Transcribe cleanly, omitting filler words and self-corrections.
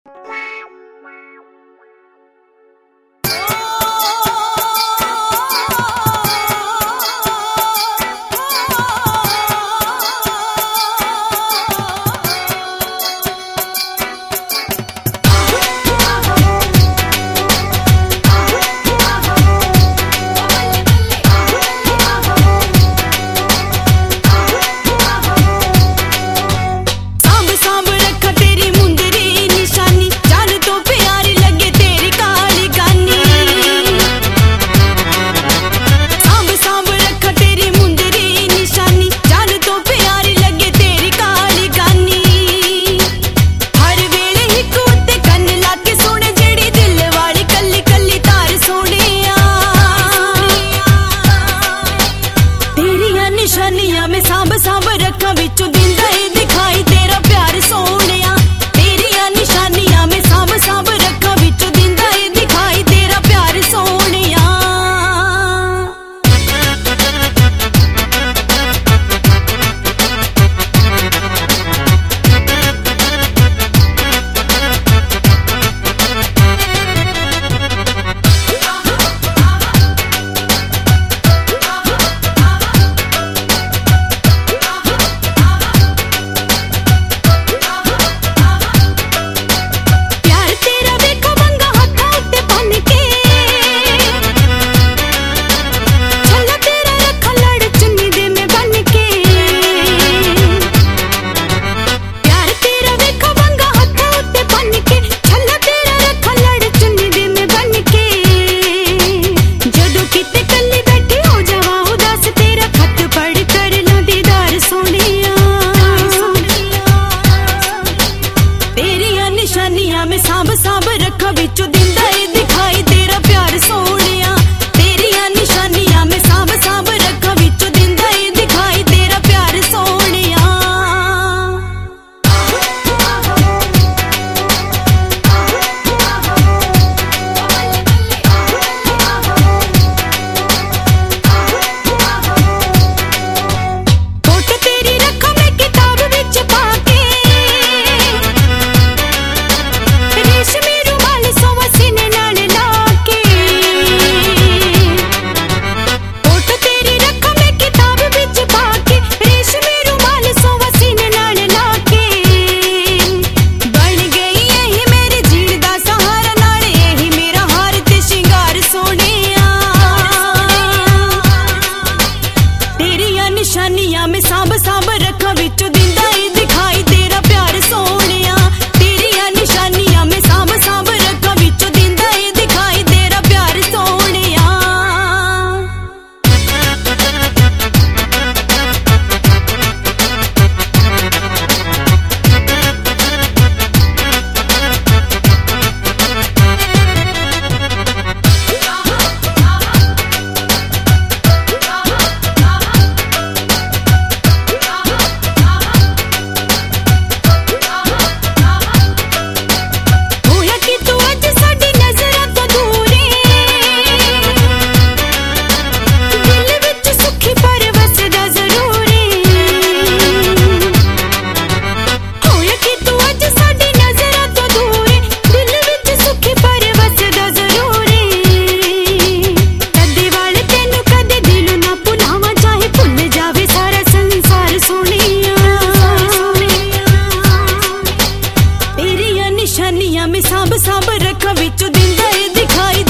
निशानियां में सांभ सांभ रखा विचों दिंदा ए दिखाई तेरा प्यार सोहणिया। तेरियां निशानियां में सांभ सांभ रखा विचों दिंदा ए दिखाई तेरा प्यार सोहणिया। निशानियां में सांभ सांभ रखा विचों दिंदा ए दिखाई तेरा प्यार सोहणिया। तेरियां निशानियां में सांभ सांभ रखा विचों दिंदा ए दिखाई तेरा प्यार सोहणिया। फोटो तेरी रखा मैं किताब विच पाके, रेशमी रुमाल सोवा सीने नाल लाके। फोटो तेरी रखा मैं किताब विच पाके, रेशमी रुमाल सोवा सीने नाल लाके। बन गई यही मेरे जीण दा सहारा, नाल यही मेरा हार ते शिंगार सोहणिया। तेरियां निशानियां में सांभ सांभ रखा विचों दिंदा ए दिखाई तेरा प्यार सोहणिया। तेरियां निशानियां में सांभ सांभ रखा विचों दिंदा ए दिखाई तेरा प्यार सोहणिया। होया कि तू अज साडी नज़रां तो दूर ए, दिल विच सुखी पर वसदा जरूर ए। होया कि तू अज साडी नज़रां तो दूर ए, दिल विच सुखी पर वसदा जरूर ए। कदे वाल तैनू कदे दिल ना भुलावां, चाहे भुल जावे सारा संसार सोहणिया। तेरियां निशानियां में सांभ सांभ रखा विचों दिंदा ए दिखाई